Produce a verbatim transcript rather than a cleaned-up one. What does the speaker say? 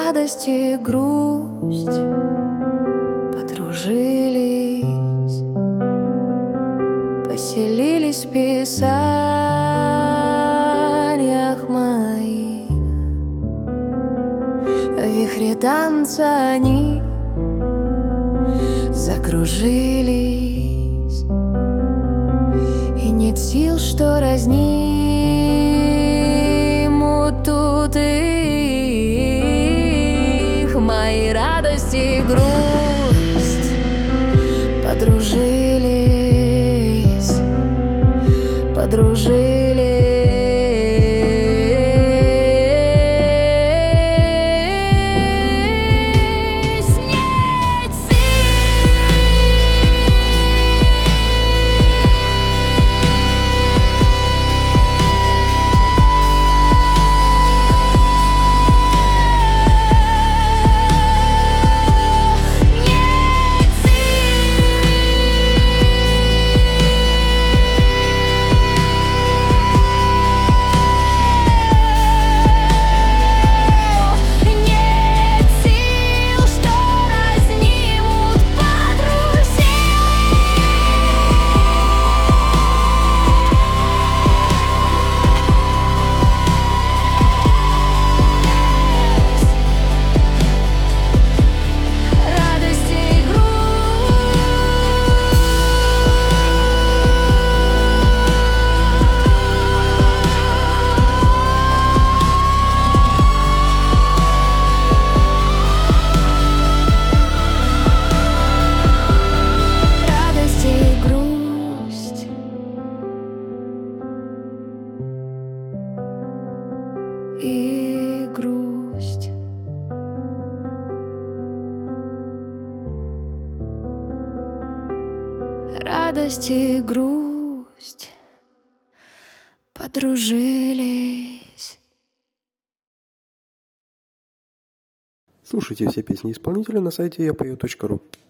радость и грусть подружились, поселились в писаниях моих. В вихре танца они закружились, и нет сил, что разнимут тут их. Мои радости и грусть подружились, подружились. И грусть. Радость и грусть подружились. Слушайте все песни исполнителя на сайте я пою точка ру.